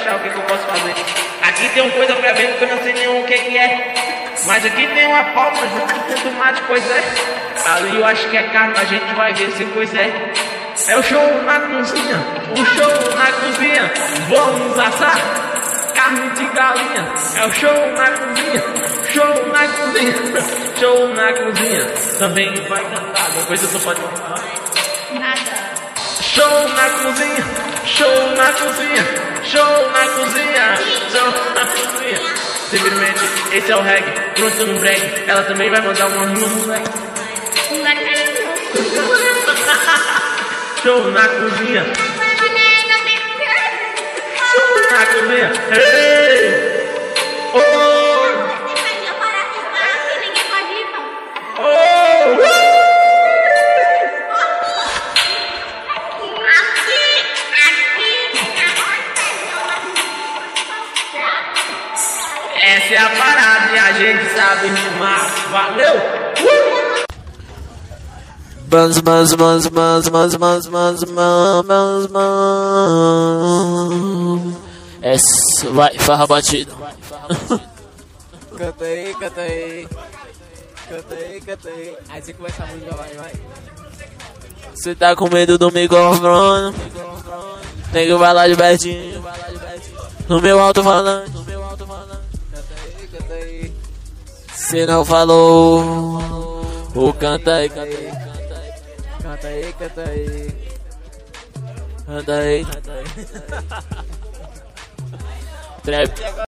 achar o que eu posso fazer. Aqui tem uma coisa bebendo que eu não sei nem o que é. Mas aqui tem uma palma junto com tomate, pois é. Ali eu acho que é carne, a gente vai ver se pois é. É o show na cozinha, o show na cozinha. Vamos assar carne de galinha. É o show na cozinha, show na cozinha, show na cozinha. Também vai cantar, uma coisa só pode falar. Nada. Show na cozinha, show na cozinha, show na cozinha, show na cozinha. Simplesmente, esse é o reggae, pronto no break. Ela também vai mandar uma rima no reggae. Show na cozinha. Show na cozinha. Ei! Oh! Essa é a parada e a gente sabe rimar. Valeu! Bans. Essa vai, farra batida. Canta aí. Canta aí. Aí você começa a música, vai. Cê tá com medo do microfone? Nego vai lá de pertinho. No meu alto-falante. Canta aí. Cê não falou. Canta aí. Canta aí. Trap.